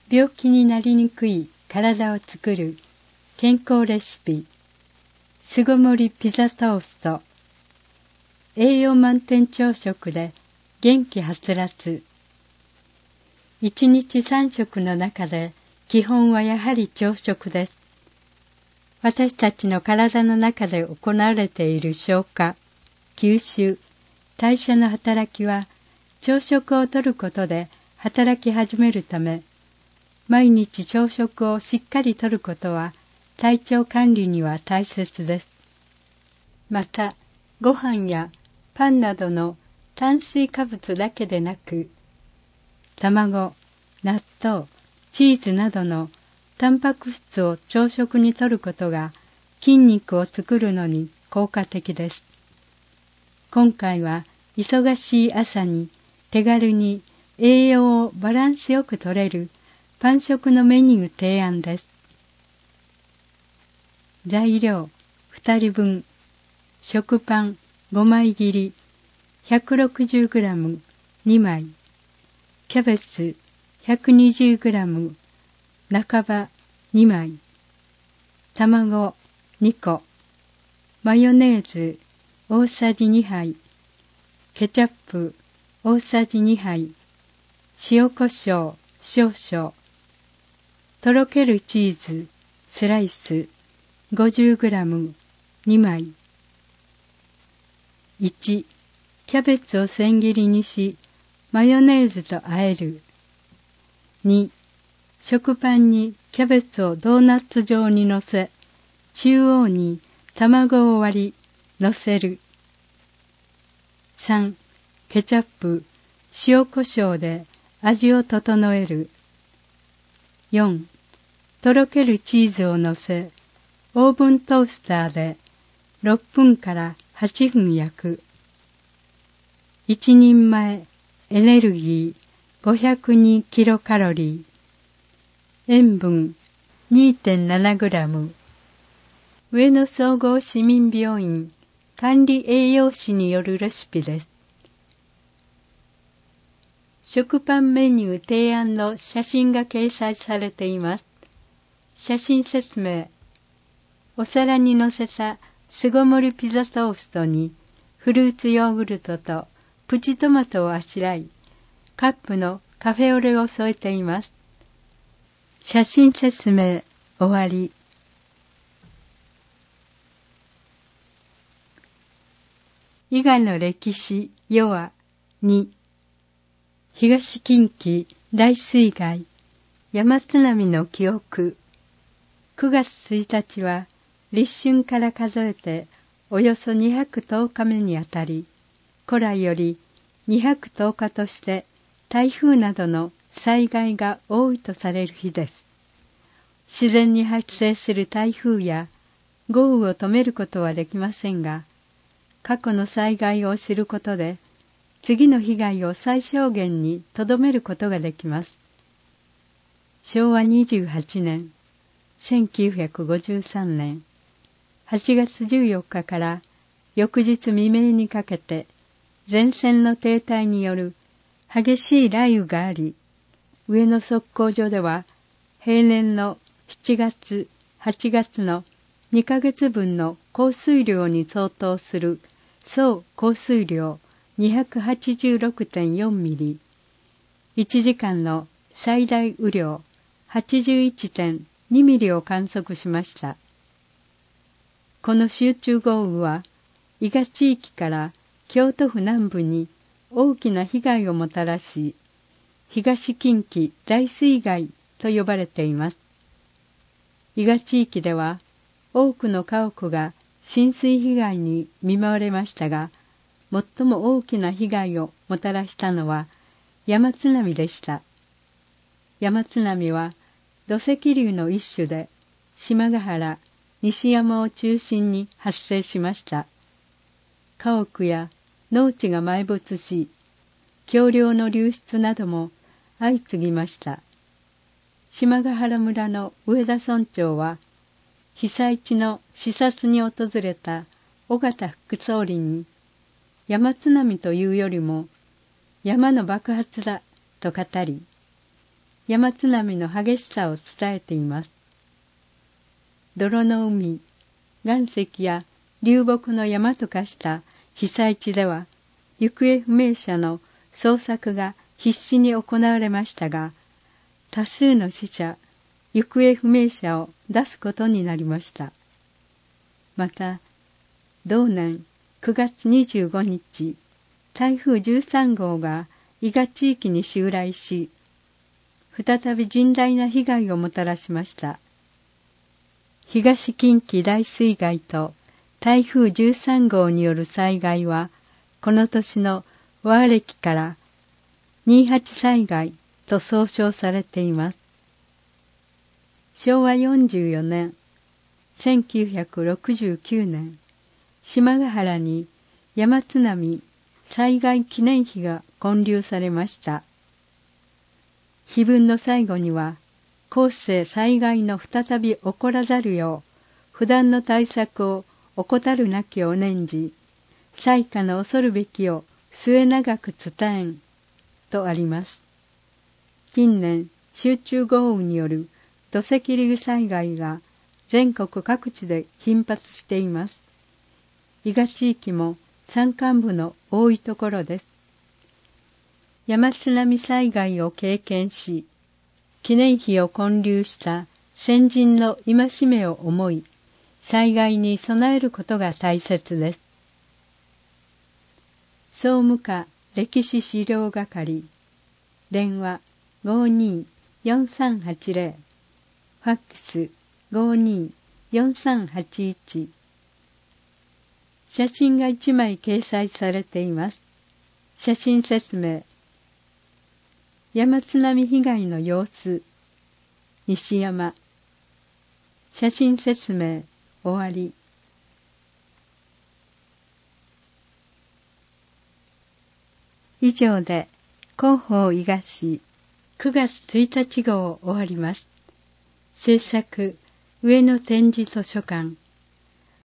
病気になりにくい体を作る健康レシピ、巣ごもりピザトースト。栄養満点朝食で元気はつらつ。1日3食の中で基本はやはり朝食です。私たちの体の中で行われている消化、吸収、代謝の働きは朝食をとることで働き始めるため、毎日朝食をしっかりとることは体調管理には大切です。また、ご飯やパンなどの炭水化物だけでなく、卵、納豆、チーズなどのタンパク質を朝食にとることが筋肉を作るのに効果的です。今回は忙しい朝に手軽に栄養をバランスよくとれるパン食のメニュー提案です。材料2人分、食パン5枚切り 160g 2枚、キャベツ 120g 半ば2枚、卵2個、マヨネーズ大さじ2杯、ケチャップ大さじ2杯、塩コショウ少々、とろけるチーズスライス 50g 2枚。1、キャベツを千切りにし、マヨネーズと和える。2、食パンにキャベツをドーナツ状にのせ、中央に卵を割り、のせる。3、ケチャップ、塩コショウで味を整える。4、とろけるチーズをのせ、オーブントースターで6分から8分焼く。1人前エネルギー502キロカロリー、塩分 2.7 グラム。上野総合市民病院管理栄養士によるレシピです。食パンメニュー提案の写真が掲載されています。写真説明。お皿に乗せた巣ごもりピザトーストにフルーツヨーグルトとプチトマトをあしらい、カップのカフェオレを添えています。写真説明終わり。伊賀の歴史ヨア2、東近畿大水害、山津波の記憶。9月1日は立春から数えておよそ210日目にあたり、古来より210日として台風などの災害が多いとされる日です。自然に発生する台風や豪雨を止めることはできませんが、過去の災害を知ることで、次の被害を最小限に留めることができます。昭和28年、1953年8月14日から翌日未明にかけて、前線の停滞による激しい雷雨があり、上野測候所では平年の7月、8月の2ヶ月分の降水量に相当する総降水量286.4 ミリ、1時間の最大雨量 81.2 ミリを観測しました。この集中豪雨は、伊賀地域から京都府南部に大きな被害をもたらし、東近畿大水害と呼ばれています。伊賀地域では多くの家屋が浸水被害に見舞われましたが、最も大きな被害をもたらしたのは山津波でした。山津波は土石流の一種で、島ヶ原、西山を中心に発生しました。家屋や農地が埋没し、橋梁の流出なども相次ぎました。島ヶ原村の上田村長は、被災地の視察に訪れた尾形副総理に、山津波というよりも山の爆発だと語り、 山津波の激しさを伝えています。泥の海、岩石や流木の山と化した被災地では、行方不明者の捜索が必死に行われましたが、多数の死者、行方不明者を出すことになりました。また、同年9月25日、台風13号が伊賀地域に襲来し、再び甚大な被害をもたらしました。東近畿大水害と台風13号による災害は、この年の和暦から28災害と総称されています。昭和44年、1969年、島ヶ原に山津波災害記念碑が建立されました。碑文の最後には、後世災害の再び起こらざるよう、不断の対策を怠るなきを念じ、災禍の恐るべきを末永く伝えん、とあります。近年、集中豪雨による土石流災害が全国各地で頻発しています。伊賀地域も山間部の多いところです。山津波災害を経験し、記念碑を建立した先人の戒めを思い、災害に備えることが大切です。総務課歴史資料係、電話52-4380、ファックス52-4381、写真が1枚掲載されています。写真説明。山津波被害の様子、西山。写真説明、終わり。以上で、広報伊賀市9月1日号を終わります。制作、上野展示図書館。